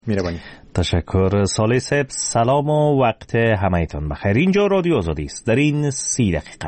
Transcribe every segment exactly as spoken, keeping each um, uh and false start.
میربانی. تشکر صالح صاحب. سلام و وقت همه‌تان بخیر. اینجا رادیو آزادی است. در این سی دقیقه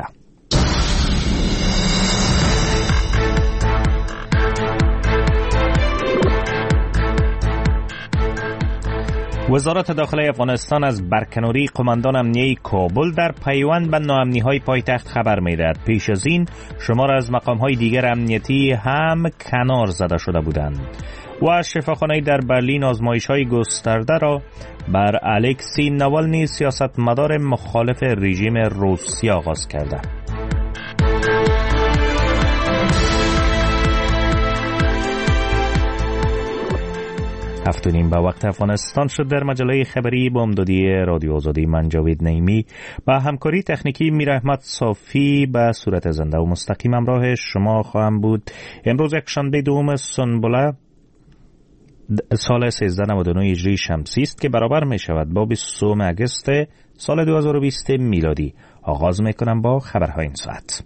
وزارت داخلی افغانستان از برکناری قماندان امنیه کابل در پیوند به ناامنی‌های پایتخت خبر می‌دهد. پیش از این شمار از مقام‌های دیگر امنیتی هم کنار زده شده بودند. و شفاخانه در برلین آزمایش‌های گسترده را بر الکسی ناوالنی سیاستمدار مخالف رژیم روسیه آغاز کرده. هفت و نیم به وقت افغانستان شد. در مجله خبری با امدادی رادیو آزادی من جاوید نعیمی با همکاری تکنیکی میر احمد صافی به صورت زنده و مستقیم همراه شما خواهم بود. امروز یکشنبه دوم سنبله سال سیزده نود و نه هجری شمسی است که برابر می شود با بیست و سوم اگست سال دو هزار و بیست میلادی. آغاز می کنم با خبرهای این ساعت.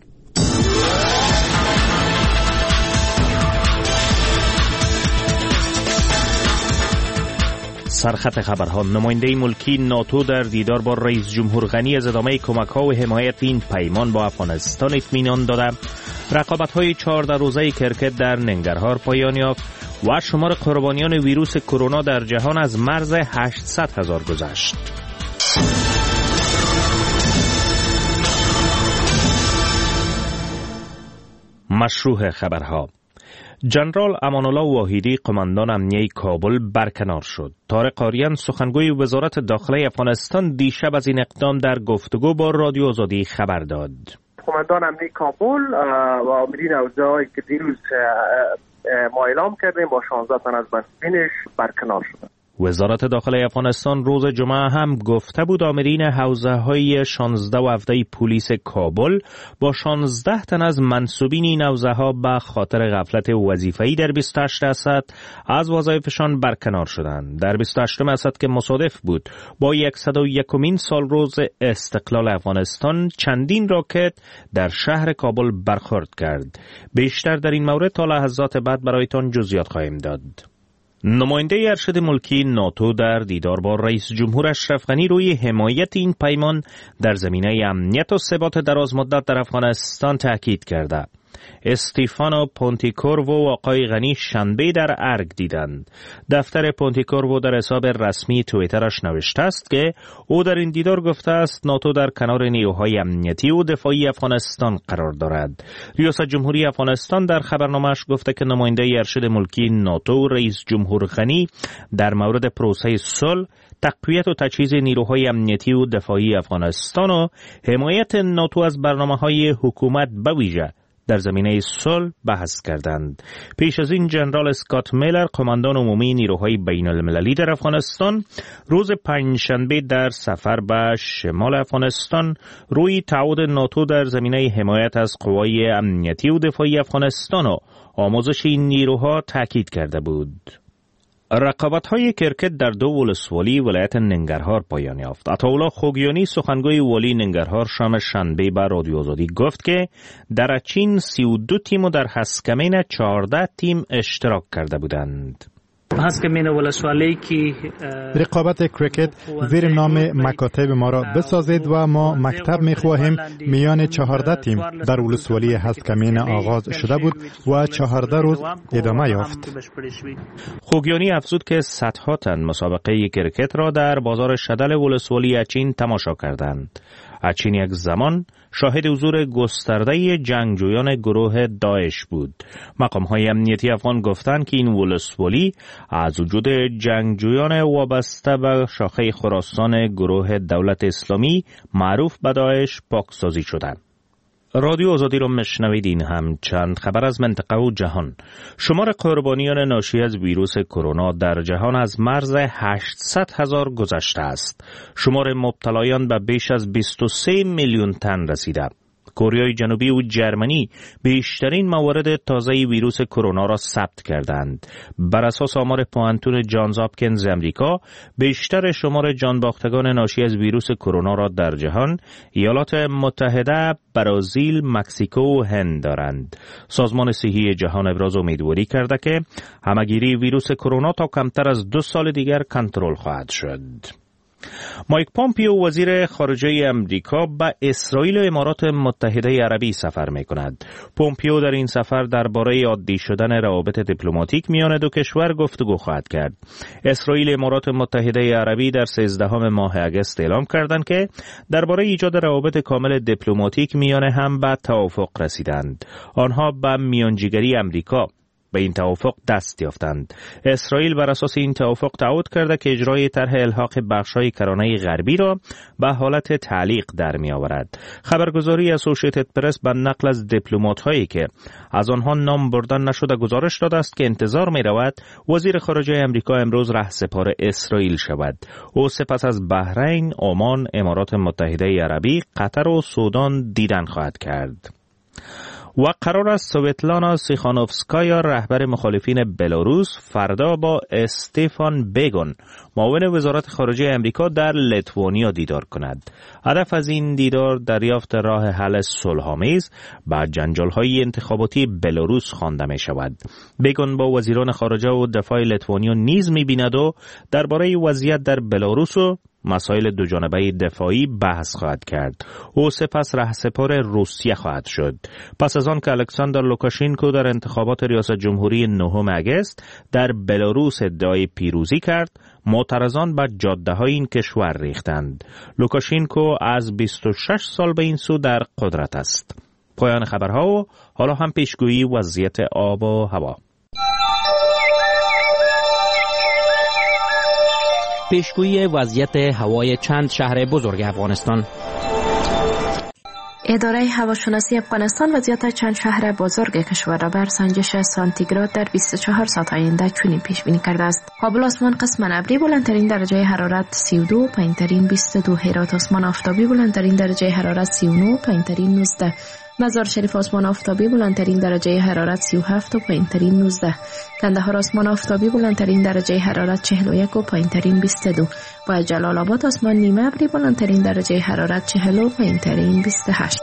سرخط خبرها. نماینده ملکی ناتو در دیدار با رئیس جمهور غنی از ادامه کمک‌ها و حمایت این پیمان با افغانستان اطمینان داده. رقابت‌های چهارده روزه کرکت در ننگرهار پایان یافت و شمار قربانیان ویروس کرونا در جهان از مرز هشتصد هزار گذشت. مشروع خبرها. جنرال امان الله واحدی قماندان امنیه کابل برکنار شد. طارق آریان سخنگوی وزارت داخلی افغانستان دیشب از این اقدام در گفتگو با رادیو آزادی خبر داد. قماندان امنیه کابل و آمرین اوضاعی که دیروز ما اعلام کردیم با شانزده تن از مسئولینش برکنار شدند. وزارت داخلی افغانستان روز جمعه هم گفته بود آمرین حوزه‌های شانزده و هفده پلیس کابل با شانزده تن از منصوبین این حوزه‌ها به خاطر غفلت وظیفه‌ای در بیست و هشت اسد از وظایفشان برکنار شدند. در بیست و هشت اسد که مصادف بود با صد و یکمین سال روز استقلال افغانستان، چندین راکت در شهر کابل برخورد کرد. بیشتر در این مورد تا لحظات بعد برایتان جزئیات خواهیم داد. نماینده ارشد ملکی ناتو در دیدار با رئیس جمهور اشرف غنی روی حمایت این پیمان در زمینه امنیت و ثبات درازمدت در افغانستان تاکید کرده. استیفانو پونتیکورو و آقای غنی شنبه در ارگ دیدند. دفتر پونتیکورو در حساب رسمی توییترش نوشته است که او در این دیدار گفته است ناتو در کنار نیروهای امنیتی و دفاعی افغانستان قرار دارد. ریاست جمهوری افغانستان در خبرنامه‌اش گفته که نماینده ارشد ملکی ناتو رئیس جمهور غنی در مورد پروسه صلح، تقویت و تجهیز نیروهای امنیتی و دفاعی افغانستان و حمایت ناتو از برنامه‌های حکومت به ویژه در زمینه صلح بحث کردند. پیش از این جنرال اسکات میلر قماندان عمومی نیروهای بین المللی در افغانستان روز پنجشنبه در سفر به شمال افغانستان روی تعهد ناتو در زمینه حمایت از قوای امنیتی و دفاعی افغانستان و آموزش این نیروها تاکید کرده بود. رقابت‌های کرکت در دو ولسوالی ولایت ننگرهار پایان یافت. عطاالله خوگیانی سخنگوی والی ننگرهار شام شنبه به رادیو آزادی گفت که در اچین سی و دو تیم و در هسکمین چهارده تیم اشتراک کرده بودند. هسکمین ولسوالی که رقابت کرکت زیر نام مکاتب ما را بسازید و ما مکتب می خواهیم میان چهارده تیم در ولسوالی هسکمین آغاز شده بود و چهارده روز ادامه یافت. خوگیانی افزود که صدها تن مسابقه کرکت را در بازار شدل ولسوالی اچین تماشا کردند. اچین یک زمان شاهد حضور گسترده جنگجویان گروه داعش بود. مقام‌های امنیتی افغان گفتند که این ولسوالی از وجود جنگجویان وابسته به شاخه خراسان گروه دولت اسلامی معروف به داعش پاکسازی شدند. رادیو آزادی را مشنوید. این هم چند خبر از منطقه و جهان. شمار قربانیان ناشی از ویروس کرونا در جهان از مرز هشتصد هزار گذشته است. شمار مبتلایان به بیش از بیست و سه میلیون تن رسیده. کره جنوبی و جرمنی بیشترین موارد تازه ویروس کرونا را ثبت کردند. بر اساس آمار پوانتون جانز هاپکینز امریکا، بیشتر شمار جانباختگان ناشی از ویروس کرونا را در جهان ایالات متحده، برزیل، مکزیکو و هند دارند. سازمان صحی جهان ابراز امیدواری کرده که همهگیری ویروس کرونا تا کمتر از دو سال دیگر کنترل خواهد شد. مایک پومپیو وزیر خارجه امریکا به اسرائیل و امارات متحده عربی سفر می کند. پومپیو در این سفر درباره عادی شدن روابط دیپلماتیک میان دو کشور گفتگو خواهد کرد. اسرائیل و امارات متحده عربی در سیزدهم ماه اگست اعلام کردند که درباره ایجاد روابط کامل دیپلماتیک میان هم به توافق رسیدند. آنها به میانجیگری امریکا به این توافق دست یافتند. اسرائیل بر اساس این توافق تعهد کرده که اجرای طرح الحاق بخش‌های کرانه غربی را به حالت تعلیق در می‌آورد. خبرگزاری اسوسییتد پرس به نقل از دیپلمات‌هایی که از آنها نام بردن نشده گزارش داده است که انتظار می‌رود وزیر خارجه امریکا امروز رهسپار اسرائیل شود. او سپس از بحرین، عمان، امارات متحده عربی، قطر و سودان دیدن خواهد کرد. و قرار است سویتلانا سیخانوفسکایا رهبر مخالفین بلاروس فردا با استفان بیگون معاون وزارت خارجه امریکا در لیتوانیا دیدار کند. هدف از این دیدار دریافت راه حل صلح‌آمیز با جنجال‌های انتخاباتی بلاروس خوانده می شود. بیگون با وزیران خارجه و دفاع لیتوانیا نیز می‌بیند و درباره وضعیت در بلاروس و مسائل دوجانبه دفاعی بحث خواهد کرد. او سپس رهسپار روسیه خواهد شد. پس از آن که الکساندر لوکاشینکو در انتخابات ریاست جمهوری نهم اگست در بلاروس ادعای پیروزی کرد، معترضان به جاده‌های این کشور ریختند. لوکاشینکو از بیست و شش سال به این سو در قدرت است. پایان خبرها و حالا هم پیشگویی وضعیت آب و هوا. پیشگویی وضعیت هوای چند شهر بزرگ افغانستان. اداره هواشناسی افغانستان وضعیت چند شهر بزرگ کشور را بر سنجش سانتیگراد در بیست و چهار ساعت آینده چنین پیش بینی کرده است: کابل آسمان قسم ابری بلندترین درجه حرارت سی و دو، پایینترین بیست و دو. هرات آسمان آفتابی بلندترین درجه حرارت سی و نه، پایینترین نوزده. مزار شریف آسمان آفتابی بلندترین درجه حرارت سی و هفت و پایینترین نوزده. کندهار آسمان آفتابی بلندترین درجه حرارت چهل و یک و پایینترین بیست و دو. و جلال آباد آسمان نیمه ابری بلندترین درجه حرارت چهل و پایینترین بیست و هشت.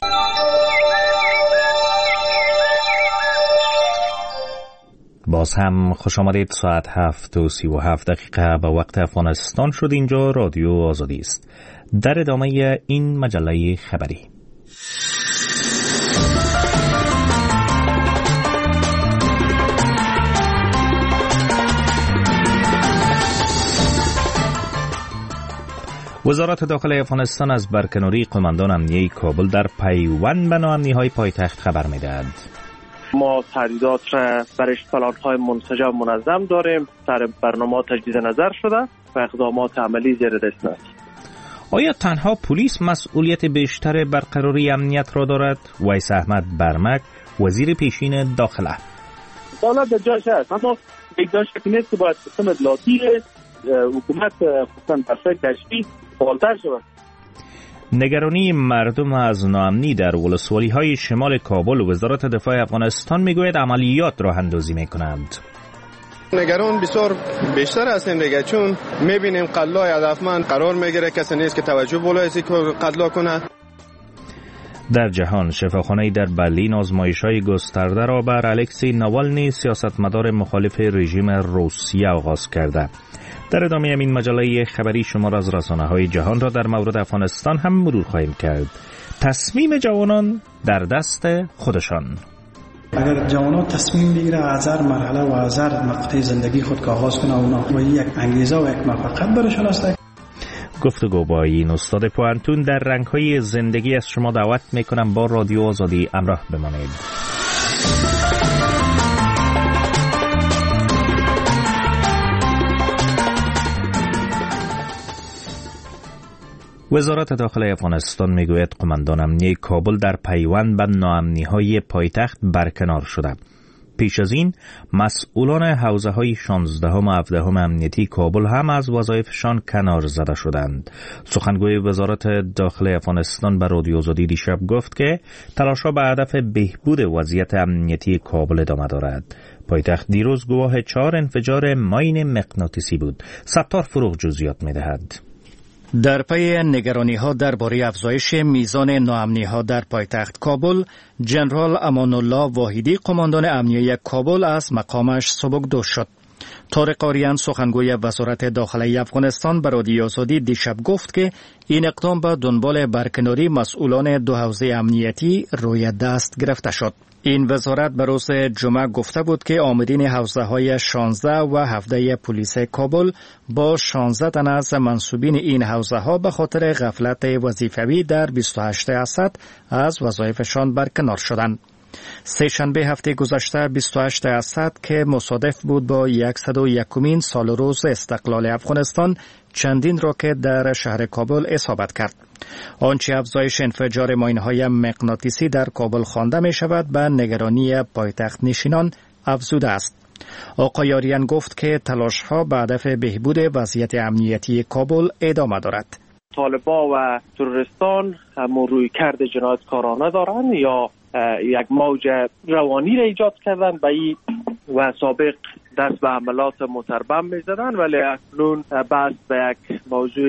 باز هم خوش آمدید. ساعت هفت و سی و هفت دقیقه به وقت افغانستان شد. اینجا رادیو آزادی است. در ادامه این مجله خبری، وزارت داخلی افغانستان از برکناری قماندان امنیه کابل در پیوند به ناامنی‌های پایتخت خبر می‌دهد. ما تهدیدات را برای پلان‌های منسجم منظم داریم. سر برنامه تجدید نظر شده و اقدامات عملی زیر دست است. آیا تنها پلیس مسئولیت بیشتر برقراری امنیت را دارد؟ ویس احمد برمک، وزیر پیشین داخله: دولت در جاش هست، اما یک جاش که نیست که باید سیستم اطلاعاتی حکومت خصوصا بخشای کشفی فعالتر شود. نگرانی مردم از ناامنی در ولسوالی‌های شمال کابل و وزارت دفاع افغانستان میگوید عملیات راه اندازی میکنند. نگران بسیار بیشتر هستیم دیگه، چون میبینیم قتل‌های هدفمند قرار میگیره، کسی نیست که توجه بلایسی که قتل کنه. در جهان شفاخانه‌ای در برلین آزمایش‌های گسترده را بر الکسی ناوالنی سیاستمدار مخالف رژیم روسیه آغاز کرده. در ادامه این مجله خبری شما را از رسانه‌های جهان را در مورد افغانستان هم مرور خواهیم کرد. تصمیم جوانان در دست خودشان. اگر جوانان تصمیم بگیره از هر مرحله و از هر مقطع زندگی خود که آغاز کنه، اونا و یک انگیزه و یک موفقیت برایشان است. گفتگو با این استاد پوانتون در رنگ‌های زندگی از شما دعوت میکنم با رادیو آزادی همراه بمانید. وزارت داخلی افغانستان میگوید قماندان امنیه کابل در پیوند به ناامنی‌های پایتخت برکنار شده. پیش از این مسئولان حوزه های شانزدهم و هفدهم امنیتی کابل هم از وظایفشان کنار زده شدند. سخنگوی وزارت داخلی افغانستان به رادیو آزادی دیشب گفت که تلاش‌ها به هدف بهبود وضعیت امنیتی کابل ادامه دارد. پایتخت دیروز گواه چهار انفجار ماین مغناطیسی بود. ستار فروغ جزئیات می‌دهد. در پی نگرانی‌ها درباره افزایش میزان ناامنی‌ها در پایتخت کابل، جنرال امان الله واحدی قماندان امنیه کابل از مقامش سبکدوش شد. طارق آریان سخنگوی وزارت داخلی افغانستان به رادیو آزادی دیشب گفت که این اقدام به دنبال برکناری مسئولان دو حوزه امنیتی روی دست گرفته شد. این وزارت به روز جمعه گفته بود که آمرین حوزه های شانزده و هفده پلیس کابل با شانزده تن از منصوبین این حوزه ها به خاطر غفلت وظیفوی در بیست و هشت اسد از وظایفشان برکنار شدند. سه شنبه هفته گذشته بیست و هشت اسد که مصادف بود با صد و یکمین سال روز استقلال افغانستان چندین راکت در شهر کابل اصابت کرد. آنچه افزایش انفجار ماین‌های مغناطیسی در کابل خوانده می شود به نگرانی پایتخت نشینان افزوده است. آقای آریان گفت که تلاش‌ها به هدف بهبود وضعیت امنیتی کابل ادامه دارد. طالبان و تروریستان هم رویکرد جنایتکارانه دارند یا یک موج روانی را ایجاد کردن به این و سابق دست به عملات متربم می زدن، ولی اکنون بحث به یک موضوع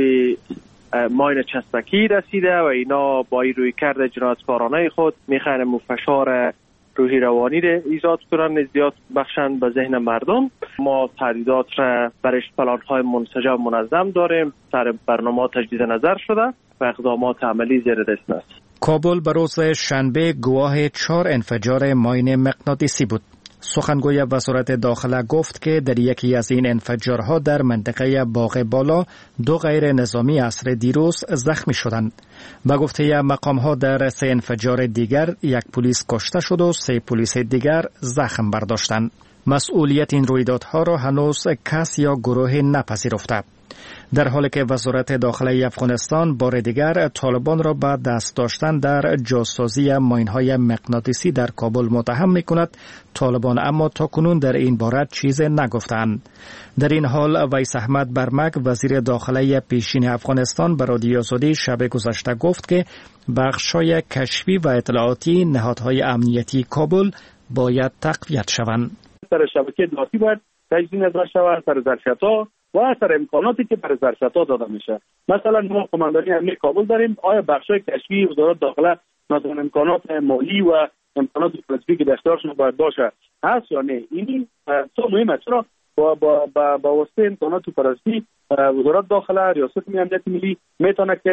ماین چسبکی رسیده و اینا با این رویکرد جنایتکارانه خود میخواهند فشار روحی روانی را ایجاد کنند، زیاد بخشند به ذهن مردم. ما تهدیدات را برای پلان‌های منسجم منظم داریم، سر برنامه تجدید نظر شده و اقدامات عملی زیر دست است. کابل به روز شنبه گواه چهار انفجار ماین مغناطیسی بود. سخنگوی وزارت داخله گفت که در یکی از این انفجارها در منطقه باغ بالا دو غیر نظامی عصر دیروز زخمی شدند. به گفته مقام‌ها در سه انفجار دیگر یک پلیس کشته شد و سه پلیس دیگر زخم برداشتند. مسئولیت این رویدادها را هنوز کس یا گروه نپذیرفته. در حالی که وزارت داخلی افغانستان بار دیگر طالبان را به دست داشتن در جاسازی ماین‌های مغناطیسی در کابل متهم می‌کند، طالبان اما تاکنون در این باره چیزی نگفتند. در این حال ویس احمد برمک وزیر داخلی پیشین افغانستان به رادیو آزادی شب گذشته گفت که بخش‌های کشفی و اطلاعاتی نهادهای امنیتی کابل باید تقویت شوند. سر شبکه اطلاعاتی باید تجدید نظر شود، سر ظرفیت‌ها و اثر امکاناتی که برای ظرفیت‌ها داده میشه. مثلا ما قماندانی امنیه کابل داریم، آیا بخشای کشفی وزارت داخله مثلا امکانات مالی و امکانات فلسفی که در اختیارشون باید باشه هست یا نه؟ این تو مهمه، چرا با با با, با واسطه امکانات فلسفی وزارت داخله ریاست امنیت ملی میتونه که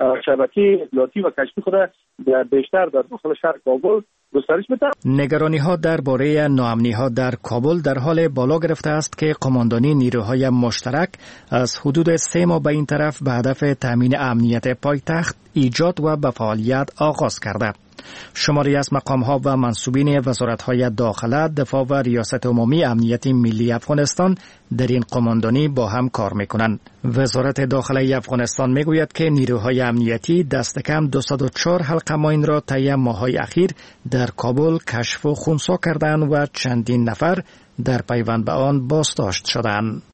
شبکه اطلاعاتی و کشفی خود بیشتر در داخل شهر کابل گسترش بده. نگرانی ها درباره ناامنی ها در کابل در حال بالا گرفته است که قماندانی نیروهای مشترک از حدود سه ماه به این طرف به هدف تامین امنیت پایتخت ایجاد و به فعالیت آغاز کرده. شماری از مقام‌ها و منصوبین وزارت‌های داخله، دفاع و ریاست عمومی امنیت ملی افغانستان در این قماندانی با هم کار می‌کنند. وزارت داخله افغانستان می‌گوید که نیروهای امنیتی دست کم دویست و چهار حلقه ماین را طی ماه‌های اخیر در کابل کشف و خنثی کردند و چندین نفر در پیوند به آن بازداشت شدند.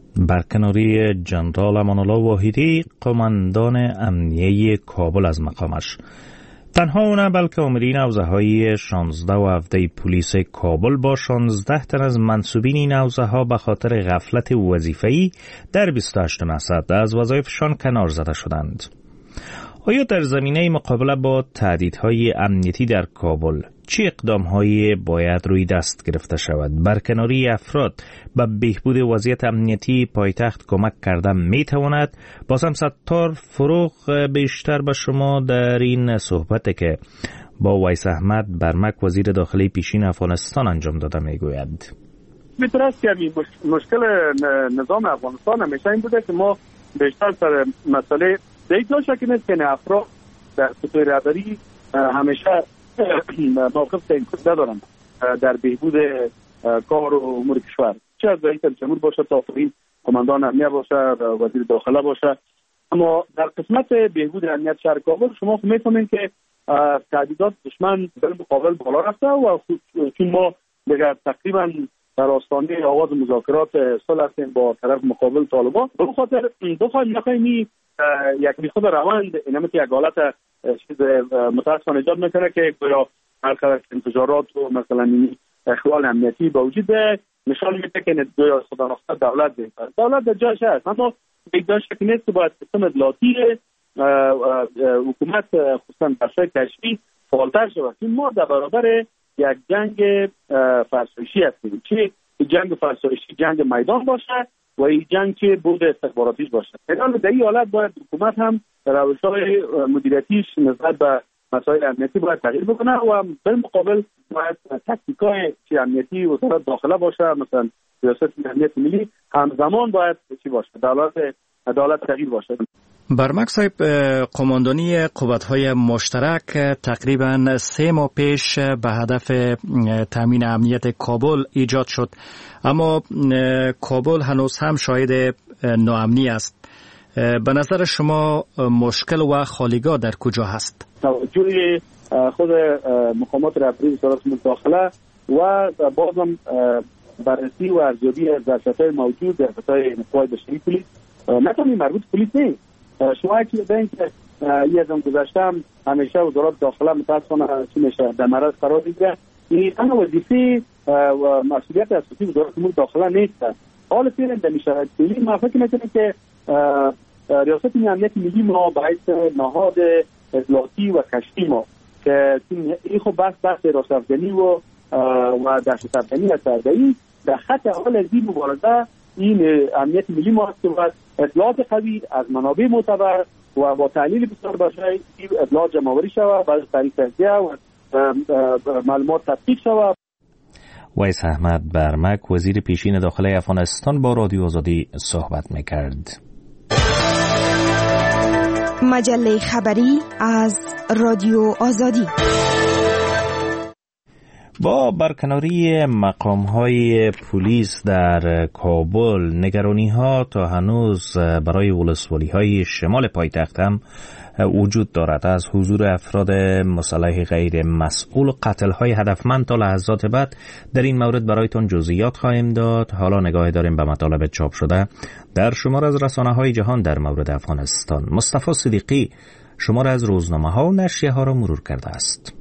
برکناری جنرال امان الله واحدی قماندان امنیه کابل از مقامش. تنها او نه بلکه آمرین حوزه های شانزده و هفده پلیس کابل با شانزده تن از منصوبین این حوزه ها به خاطر غفلت وظیفه‌ای در بیست و هشت اسد از وظایفشان کنار زده شدند. آیا در زمینه مقابله با تهدیدهای امنیتی در کابل چه اقدام‌هایی باید روی دست گرفته شود؟ برکناری افراد به بهبود وضعیت امنیتی پایتخت کمک کرده می‌تواند؟ بازم ستار فروغ بیشتر به شما در این صحبت که با ویس احمد برمک وزیر داخلی پیشین افغانستان انجام داده میگوید. میتونه است که مشکل نظام افغانستان همیشه این بوده که ما بیشتر سر مسئله دیگه شکل نیست که افراد در سطح رهبری همیشه موقف تعیین کننده دارن در بهبود کار و امور کشور، چه از رئیس جمهور باشه تا پایین قماندان امنیه باشه، وزیر داخله باشه. اما در قسمت بهبود امنیت شهر کابل شما میفهمین که تهدیدات دشمن در مقابل بالا رفته و چون ما دیگه تقریبا در آستانه آغاز مذاکرات صلح هستیم با طرف مقابل طالبان. به خاطر بخوایم نخواهیم یک میخود روند اینم که یک حالت چیز متاسفانه ایجاد میکنه که گویا هر انفجارات و مثلا اخلال امنیتی با وجود نشان میده که گویا خدا نخواهد دولت بهتر دولت در جایش هست، اما یک جای شکی نیست که باید سیستم اطلاعاتی حکومت خصوصا بخشای کشفی فعالتر شود. این ما در برابر یک جنگ فرسایشی هستیم، چه جنگ فرسایشی جنگ میدان باشه و این جنگ که بود استخباراتیش باشه. در این حالت باید حکومت هم روش‌های مدیریتیش نسبت به مسائل امنیتی باید تغییر بکنه و بالمقابل باید تکتیکای چی امنیتی وزارت داخله باشه، مثلا ریاست امنیت ملی همزمان باید چی باشه، دولت عدالت تغییر باشه. برمک صاحب، قماندانی قوت‌های مشترک تقریبا سه ماه پیش به هدف تامین امنیت کابل ایجاد شد، اما کابل هنوز هم شاهد ناامنی است. به نظر شما مشکل و خالیگاه در کجا هست؟ توجه خود مقامات رهبری وزارت داخله و بازم بررسی و ارزیابی از ظرفیت‌های موجود در فتای نقوای بشری پلیس، نه تنها مربوط پلیس نیست. شما که ببینید که یه از گذشته همیشه وزارت داخله متاسفانه چی میشه در معرض قرار دیده. این اما وظیفه و مسئولیت اساسی وزارت امور داخله نیست. حال فعلا در شرایط فعلی ما فکر می‌کنیم که ریاست امنیت ملی ما باید نهاد اطلاعاتی و کشفی ما که این خب بس بحث راست افغانی و و دهشت افغانی هست، در خط اول از این مبارزه این امنیت ملی ما هست که باید اطلاعات قوی از منابع معتبر و با تحلیل بسیار باشای اطلاعات جمع‌آوری شود، بعد طریق تجزیه و معلومات تحقیق شود. ویس احمد برمک، وزیر پیشین داخلی افغانستان، با رادیو آزادی صحبت می‌کرد. مجله خبری از رادیو آزادی. با برکناری مقام‌های پلیس در کابل، نگرانی‌ها تا هنوز برای ولسوالی‌های شمال پایتخت هم وجود دارد. از حضور افراد مسلح غیر مسئول قتل‌های هدفمند تا لحظات بعد در این مورد برایتون جزئیات خواهیم داد. حالا نگاه داریم به مطالب چاپ شده در شمار از رسانه‌های جهان در مورد افغانستان. مصطفی صدیقی شمار از روزنامه‌ها و نشریه‌ها را مرور کرده است.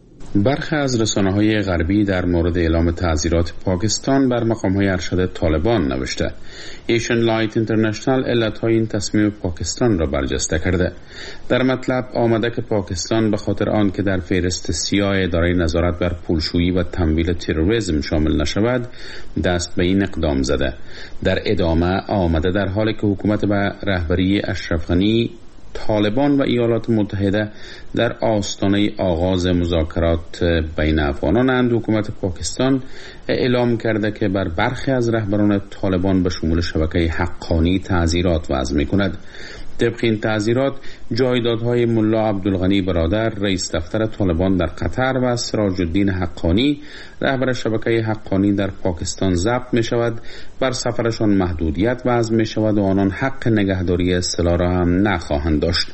برخی از رسانه‌های غربی در مورد اعلام تعزیرات پاکستان بر مقام‌های ارشد طالبان نوشته. ایشن لایت اینترنشنال علت‌های این تصمیم پاکستان را برجسته کرده. در مطلب آمده که پاکستان به خاطر آن که در فهرست سیاه اداره نظارت بر پولشویی و تمویل تروریسم شامل نشود دست به این اقدام زده. در ادامه آمده در حالی که حکومت به رهبری اشرف غنی، طالبان و ایالات متحده در آستانه آغاز مذاکرات بین افغانانند، حکومت پاکستان اعلام کرده که بر برخی از رهبران طالبان به شمول شبکه حقانی تعزیرات وضع می‌کند. طبق این تعزیرات جایدادهای ملا عبدالغنی برادر، رئیس دفتر طالبان در قطر، و سراج الدین حقانی، رهبر شبکه حقانی در پاکستان ضبط می شود. بر سفرشان محدودیت وضع می شود و آنان حق نگهداری اصطلاح را هم نخواهند داشت.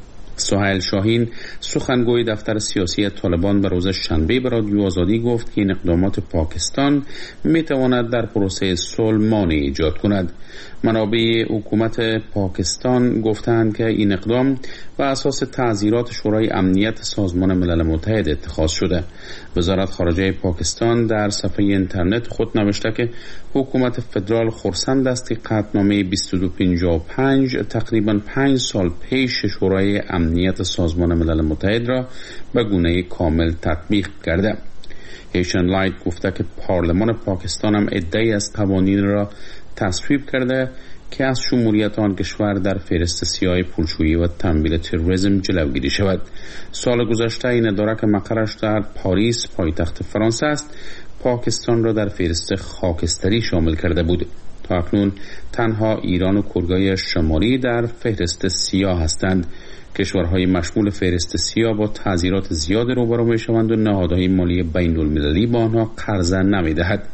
سهیل شاهین، سخنگوی دفتر سیاسی طالبان، به روز شنبه به رادیو آزادی گفت که این اقدامات پاکستان می تواند در پروسه صلح مانع ایجاد کند. منابع حکومت پاکستان گفتند که این اقدام بر اساس تعزیرات شورای امنیت سازمان ملل متحد اتخاذ شده. وزارت خارجه پاکستان در صفحه اینترنت خود نوشته که حکومت فدرال خرسند است که قطعنامه بیست و دو پنجاه و پنج تقریباً پنج سال پیش شورای امنیت سازمان ملل متحد را به گونه کامل تطبیق کرده. ایشن لایت گفته که پارلمان پاکستان هم عده‌ای از قوانین را تصویب کرده که از شمولیت آن کشور در فهرست سیاه پولشویی و تمویل تروریسم جلوگیری شود. سال گذشته این اداره که مقرش در پاریس، پایتخت فرانسه است، پاکستان را در فهرست خاکستری شامل کرده بود. تا اکنون تنها ایران و کره شمالی در فهرست سیاه هستند. کشورهای مشمول فهرست سیاه با تعزیرات زیاد روبرو می‌شوند و نهادهای مالی بین‌المللی با آنها قرضه نمی‌دهد.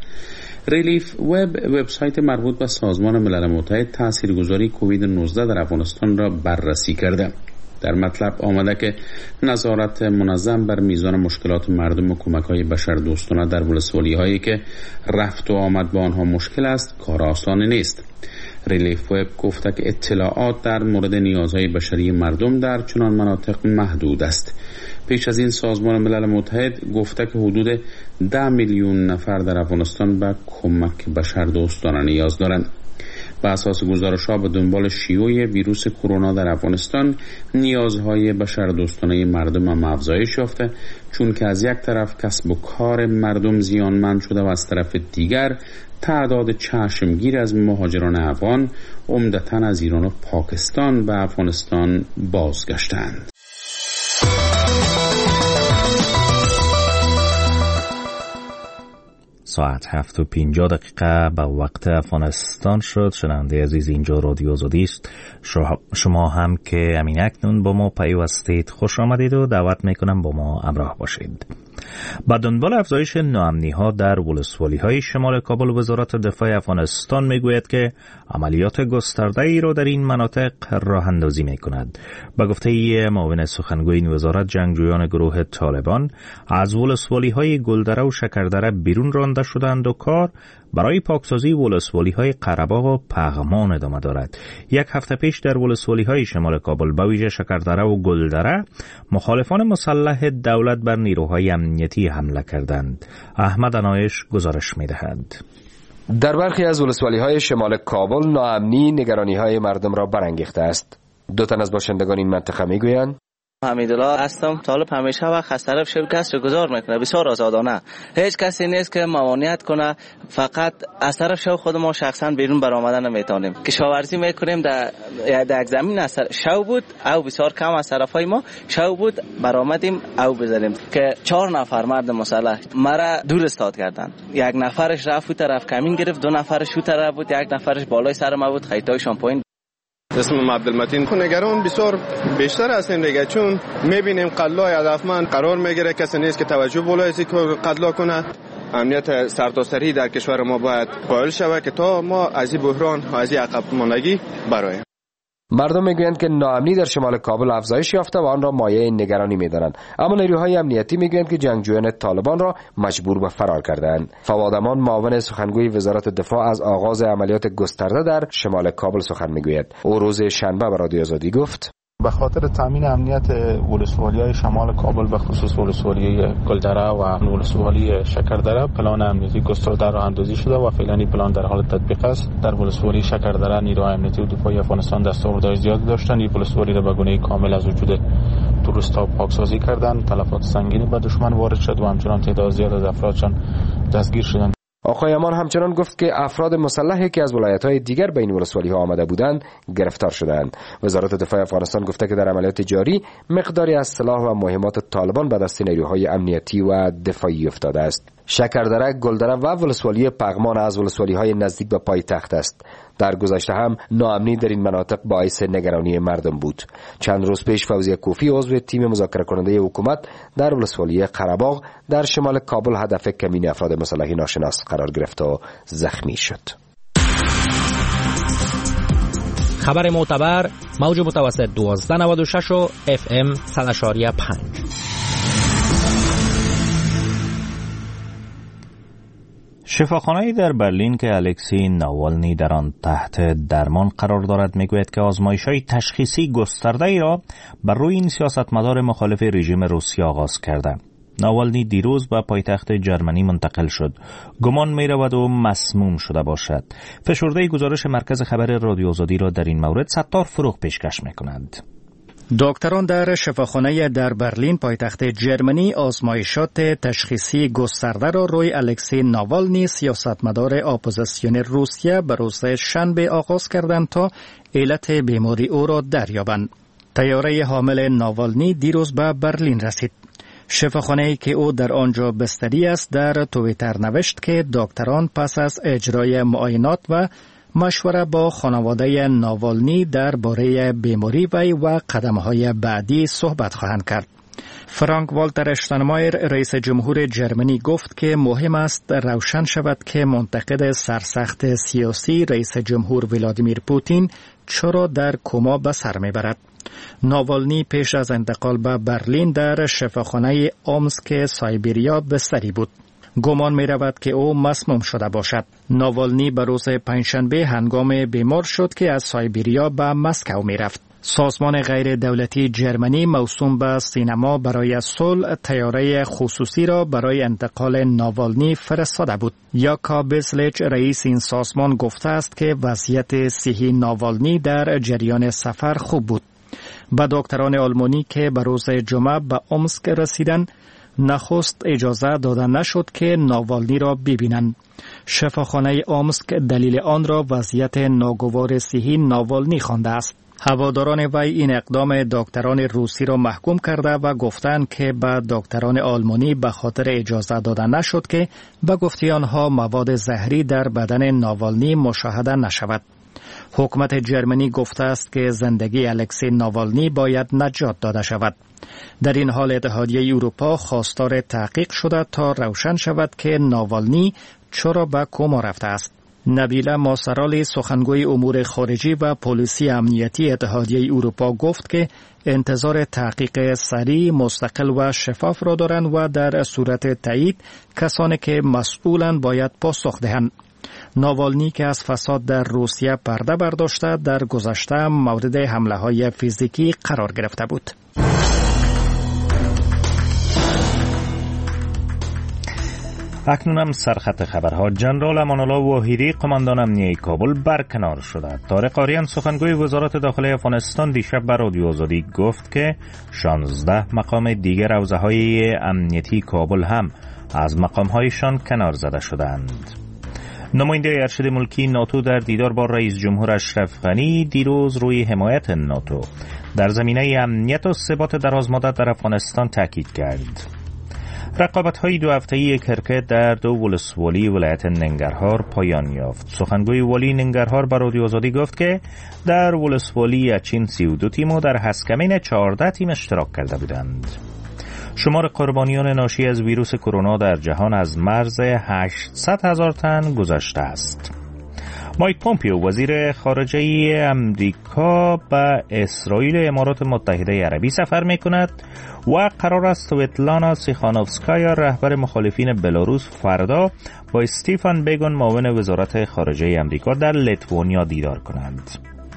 ریلیف وب، وبسایت مربوط به سازمان ملل متحد، تاثیرگذاری کووید نوزده در افغانستان را بررسی کرده. در مطلب آمده که نظارت منظم بر میزان مشکلات مردم و کمک‌های بشردوستانه در ولسوالی‌هایی که رفت و آمد با آنها مشکل است کار آسانی نیست. ریلیف وب گفته که اطلاعات در مورد نیازهای بشری مردم در چنان مناطق محدود است. پیش از این سازمان ملل متحد گفته که حدود ده میلیون نفر در افغانستان به کمک بشردوستانه نیاز دارند. به اساس گزارش‌ها به دنبال شیوع ویروس کرونا در افغانستان نیازهای بشردوستانه مردم هم افزایش یافته، چون که از یک طرف کسب و کار مردم زیانمند شده و از طرف دیگر تعداد چشمگیر از مهاجران افغان عمدتاً از ایران و پاکستان به افغانستان بازگشتند. ساعت هفت و پنجاه دقیقه به وقت افغانستان شد. شنونده عزیز، اینجا رادیو آزادی است. شما هم که همین اکنون با ما پیوستید خوش آمدید و دعوت میکنم با ما همراه باشید. با دنبال افزایش ناامنی‌ها در ولسوالی‌های شمال کابل، وزارت دفاع افغانستان میگوید که عملیات گسترده‌ای را در این مناطق راه اندازی می‌کند. با گفته معاون سخنگوی این وزارت، جنگجویان گروه طالبان از ولسوالی‌های گلدره و شکردره بیرون رانده شدند و کار برای پاکسازی ولسوالی‌های قره‌باغ و پغمان ادامه دارد. یک هفته پیش در ولسوالی‌های شمال کابل به ویژه شکردره و گلدره مخالفان مسلح دولت بر نیروهای امنیتی حمله کردند. احمد عنایش گزارش می‌دهد. در برخی از ولسوالی‌های شمال کابل ناامنی نگرانی‌های مردم را برانگیخته است. دو تن از باشندگان این منطقه می‌گویند حمیدالله هستم. طالب همیشه وقت از طرف شرکت رو گذار میکنه، بسیار آزادانه. هیچ کسی نیست که ممانعت کنه، فقط از طرف شو خود ما شخصا بیرون برآمدن نمیتونیم. کشاورزی میکنیم در در زمین از شو بود او بسیار کم از طرفای ما شو بود، برآمدیم او بزنیم که چهار نفر مرد مسلح مرا دور استاد کردن. یک نفرش رفت طرف کمین گرفت، دو نفرش اون طرف بود، یک نفرش بالای سر ما بود، خیطایشون پایین. اسمم عبدالمتین. نگران بسیار بیشتر هستیم دیگه، چون میبینیم قتلای هدفمند قرار میگیره، کسی نیست که توجه بلایسی که قتلا کنه. امنیت سرتاسری در کشور ما باید قائل شود که تا ما از این بحران و از این عقب ماندگی برآییم. مردم میگویند که ناامنی در شمال کابل افزایش یافته و آن را مایه نگرانی میدانند، اما نیروهای امنیتی میگویند که جنگجویان طالبان را مجبور به فرار کردند. فواد امان، معاون سخنگوی وزارت دفاع، از آغاز عملیات گسترده در شمال کابل سخن میگوید. او روز شنبه به رادیو آزادی گفت به خاطر تامین امنیت ولسوالی‌های شمال کابل، به خصوص ولسوالی گلدره و ولسوالی شکردره، پلان امنیتی گسترده راه اندازی شده و فعلا پلان در حال تطبیق است. در ولسوالی شکردره نیروهای امنیتی و دفاعی افغانستان دستاوردهای زیادی داشتند. این ولسوالی را به گونه کامل از وجود درست و پاکسازی کردند. تلفات سنگینی به دشمن وارد شد و همچنان تعداد زیاد از افرادشان دستگیر شدند. آقای امان همچنان گفت که افراد مسلحی که از ولایت‌های دیگر به این ولسوالی‌ها آمده بودند گرفتار شدند. وزارت دفاع افغانستان گفته که در عملیات جاری مقداری از سلاح و مهمات طالبان به دست نیروهای امنیتی و دفاعی افتاده است. شکردره، گلدره و ولسوالی پغمان از ولسوالی‌های نزدیک به پایتخت است. در گذشته هم ناامنی در این مناطق باعث نگرانی مردم بود. چند روز پیش فوزیه کوفی، عضو تیم مذاکره کننده حکومت در ولسوالی قره‌باغ در شمال کابل، هدف کمین افراد مسلح ناشناس قرار گرفت و زخمی شد. خبر معتبر، موج متوسط دوازده نود و شش و اف ام صد و پنج. شفاخانه‌ای در برلین که الکسی ناوالنی در آن تحت درمان قرار دارد میگوید که آزمایش‌های تشخیصی گسترده‌ای را بر روی این سیاستمدار مخالف رژیم روسیه آغاز کرده. ناوالنی دیروز به پایتخت جرمنی منتقل شد. گمان می‌رود و مسموم شده باشد. فشرده گزارش مرکز خبر رادیو آزادی را در این مورد ستار فروغ پیشکش می‌کنند. دکتران در شفاخانه در برلین پایتخت جرمنی آزمایشات تشخیصی گسترده را روی الکسی ناوالنی سیاستمدار اپوزیسیون روسیه به روز شنبه آغاز کردند تا علت بیماری او را دریابند. طیاره حامل ناوالنی دیروز به برلین رسید. شفاخانه‌ای که او در آنجا بستری است در توییتر نوشت که دکتران پس از اجرای معاینات و مشوره با خانواده ناوالنی درباره بیماری وی و قدم‌های بعدی صحبت خواهند کرد. فرانک والتر اشتاینمایر، رئیس جمهور جرمنی، گفت که مهم است روشن شود که منتقد سرسخت سیاسی رئیس جمهور ولادیمیر پوتین چرا در کما به سر میبرد. ناوالنی پیش از انتقال به برلین در شفاخانه اومسک سایبریا بستری بود. گمان می رود که او مسموم شده باشد. ناوالنی به روز پنجشنبه هنگام بیمار شد که از سایبریا به مسکو می رفت. سازمان غیر دولتی جرمنی موسوم به سینما برای صلح طیاره خصوصی را برای انتقال ناوالنی فرستاده بود. یاکابسلیچ رئیس این سازمان گفته است که وضعیت صحی ناوالنی در جریان سفر خوب بود. به دکتران آلمانی که به روز جمعه به اومسک رسیدند نخست اجازه داده نشد که ناوالنی را ببینند. شفاخانه اومسک دلیل آن را وضعیت ناگوار صحی ناوالنی خوانده است. هواداران وی این اقدام دکتران روسی را محکوم کرده و گفتند که به دکتران آلمانی به خاطر اجازه داده نشد که به گفته آنها مواد زهری در بدن ناوالنی مشاهده نشود. حکومت جرمنی گفته است که زندگی الکسی ناوالنی باید نجات داده شود. در این حال اتحادیه اروپا خواستار تحقیق شده تا روشن شود که ناوالنی چرا به کما رفته است. نبیله ماسرالی سخنگوی امور خارجی و پلیسی امنیتی اتحادیه اروپا گفت که انتظار تحقیق سریع، مستقل و شفاف را دارند و در صورت تایید کسانی که مسئولند باید پاسخ دهند. ناوالنی که از فساد در روسیه پرده برداشته در گذشته مورد حمله های فیزیکی قرار گرفته بود. اکنونم سرخط خبرها. جنرال امان‌الله واحدی قماندان امنیه کابل برکنار شده. طارق آریان سخنگوی وزارت داخلی افغانستان دیشب به رادیو آزادی گفت که شانزده مقام دیگر حوزه‌های امنیتی کابل هم از مقام‌هایشان کنار زده شدند. نماینده ارشد ملکی ناتو در دیدار با رئیس جمهور اشرف غنی دیروز روی حمایت ناتو در زمینه امنیت و ثبات درازمدت در افغانستان تاکید کرد. رقابت‌های دو هفته‌ای کرکت در دو ولسوالی ولایت ننگرهار پایان یافت. سخنگوی والی ننگرهار به رادیو آزادی گفت که در ولسوالی اچین سی و دو تیم و در هسکمین چهارده تیم اشتراک کرده بودند. شمار قربانیان ناشی از ویروس کرونا در جهان از مرز هشتصد هزار تن گذشته است. مایک پومپیو وزیر خارجه امریکا به اسرائیل امارات متحده عربی سفر می‌کند و قرار است سویتلانا سیخانوفسکایا رهبر مخالفین بلاروس فردا با استیفان بیگون معاون وزارت خارجه امریکا در لیتوانیا دیدار کنند.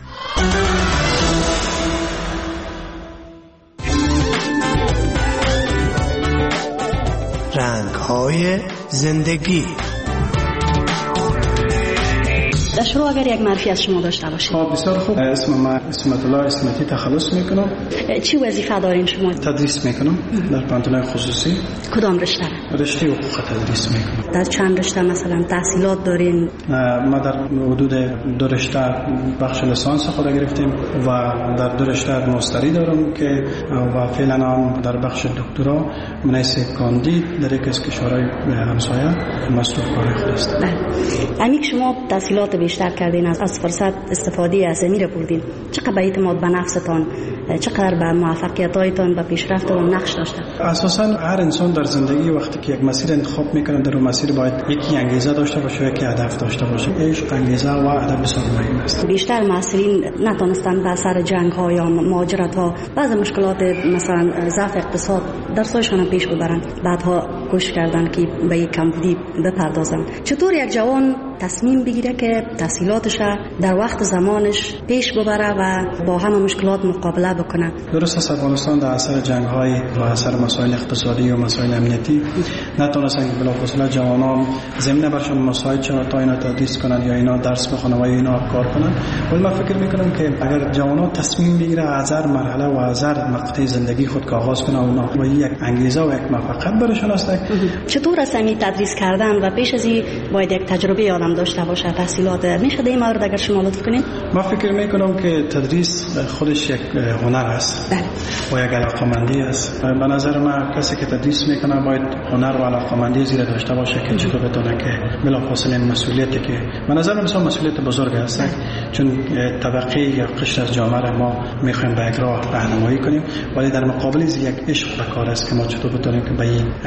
رنگ‌های زندگی. در شروع اگر یک معرفی از شما داشته باشید. خب بسیار خوب. اسم من اسمت الله اسمتی تخلص میکنم. چی وظیفه دارین شما؟ تدریس میکنم در پانتون خصوصی. کدام رشته؟ رشته حقوق تدریس میکنم. در چند رشته مثلا تحصیلات دارین؟ ما در حدود دو رشته بخش لیسانس خود گرفتیم و در دو رشته ماستری دارم که و فعلا هم در بخش دکترا منیس کاندید در یک از کشورهای همسایه مصروف کار خود است. بله. امیک شما تحصیلات بیشتر کردین، از از فرصت استفاده از امیر بردین، چقدر به اعتماد به نفستان، چقدر به موفقیت‌هایتان و پیشرفتتان نقش داشته؟ اساساً هر انسان در زندگی وقتی که یک مسیر انتخاب میکنه در اون مسیر باید یکی انگیزه داشته باشه، یکی هدف داشته باشه. عشق، انگیزه و هدف بسیار مهم است. بیشتر مسئولین نتونستن به اثر جنگ‌ها یا مهاجرت‌ها بعض مشکلات مثلا ضعف اقتصاد در سایشان پیش ببرن، بعدها کوشش کردن که به یک کمبودی بپردازن. چطور یک جوان تصمیم بگیره که تحصیلاتش در وقت زمانش پیش ببره و با همه مشکلات مقابله بکنه؟ درست است افغانستان در اثر جنگ‌های و اثر مسائل اقتصادی و مسائل امنیتی نتونستن که بلافاصله جوانان زمینه برشون مساعد شود تا اینا تدریس کنن یا اینا درس بخونن و اینا کار کنن. ولی من فکر میکنم که اگر جوانان تصمیم بگیره از هر مرحله و از هر مقطع زندگی خود که آغاز کنن اونا و یک انگیزه و یک موفقیت برشون است. چطور است این تدریس کردن و پیش از این باید یک تجربه آدم داشته باشه؟ تحصیلات میشه در این مورد اگر شما لطف کنید؟ من فکر میکنم که تدریس خودش یک هنر است و یک علاقمندی است. به نظر من کسی که تدریس میکنه باید هنر و علاقمندی زیر داشته باشه که چطور بتونه که بلافاصله مسئولیتی که به نظر من مسئولیت بزرگ است، چون طبقه یا قشر از جامعه ما میخوایم به یک راه راهنمایی کنیم، ولی در مقابل یک عشق و کار است که ما چطور بتونیم که به این هنر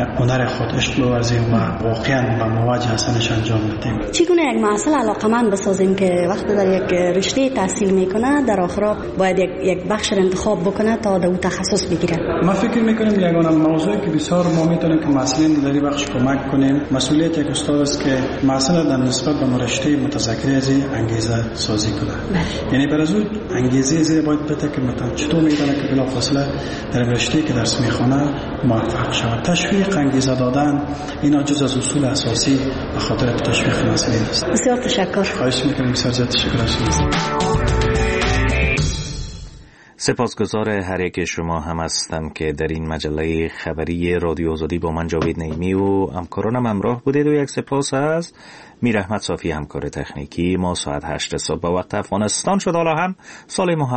برای خود عشق بورزیم و واقعا با مواجه هستنش انجام بدیم. چگونه یک محصل علاقمند بسازیم که وقتی در یک رشته تحصیل میکنه در آخر باید یک یک بخش را انتخاب بکنه تا در اون تخصص بگیره؟ ما فکر میکنیم یگانه موضوعی که بسیار ما میتونیم که محصلین در این بخش کمک کنیم مسئولیت یک استاد است که محصل در نسبت به رشته متذکر از انگیزه سازی کنه. یعنی برای زود انگیزه زیر باید بده که مثلا چطور میتونه که بلافاصله در رشته که درس میخونه موفق شود. تشویق، انگیزه دادن اینا جز از اصول اساسی به خاطر تشویق مسئله است. بسیار تشکر. خواهش میکنم. بسیار زیاد تشکر از شما. سپاسگزار هر یک شما هم هستم که در این مجله خبری رادیو آزادی با من جاوید نعیمی و همکارانم همراه بودید و یک سپاس از میر احمد صافی همکار تکنیکی ما. ساعت هشت صبح به وقت افغانستان شد. حالا هم سال